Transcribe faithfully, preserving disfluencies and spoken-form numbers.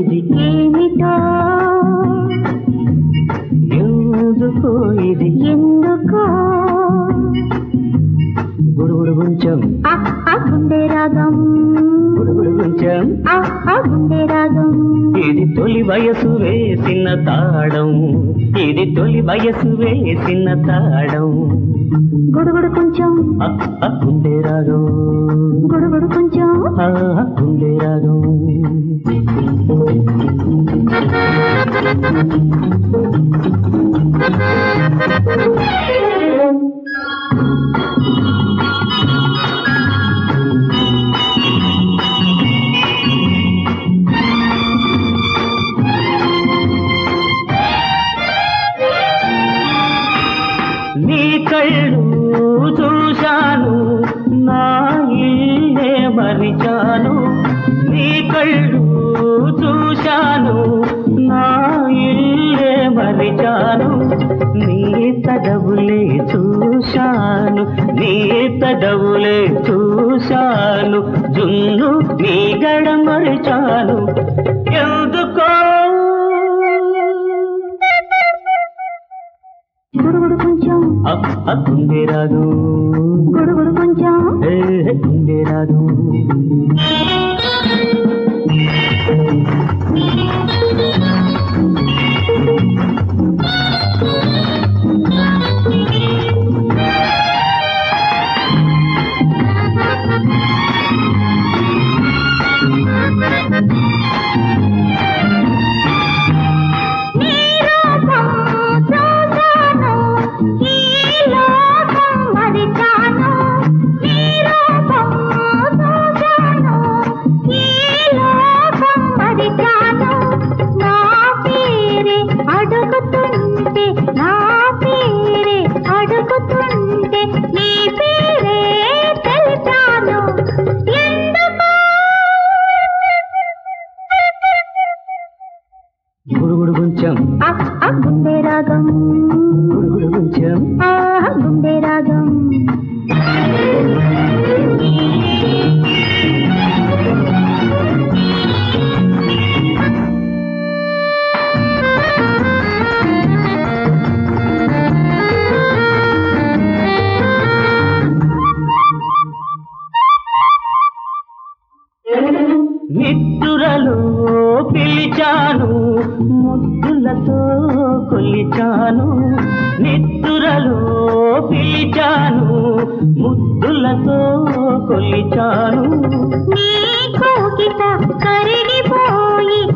ఇది ఏమిటో ఎందుకో ఇది ఎందుకో గుడుగుడు కొంచెం ఆ ఆ గుండె రాగం గుడుగుడు కొంచెం ఆ ఆ గుండె రాగం ఇది తొలి వయసు వేసిన తాళం ఇది తొలి వయసు వేసిన తాళం గుడుగుడు కొంచెం ఆ, ఆ గుండె రాగం గుడుగుడు కొంచెం ఆ గుండె రాగం నీ కళ్ళు చూశాను నా ఇల్లే మరిచాను నీ కళ్ళు చూశాను నా ఇల్లే మరిచాను నీ తడవులే చూశాను నీ తడవులే చూశాను జున్ను నీ గడ మరిచాను ఎందుకో గుడుగుడు కొంచెం ఆ గుండె రాదు గుడుగుడు కొంచెం ఏ గుండె రాదు గుడుగుడు కొంచెం ఆ గుండె రాగం గుడుగుడు కొంచెం ఆ గుండె రాగం నిద్దురలో పిలిచాను ముద్దులతో కొలిచాను నిద్దురలో పిలిచాను ముద్దులతో కొలిచాను నీ కోకిట కరిగిపోయి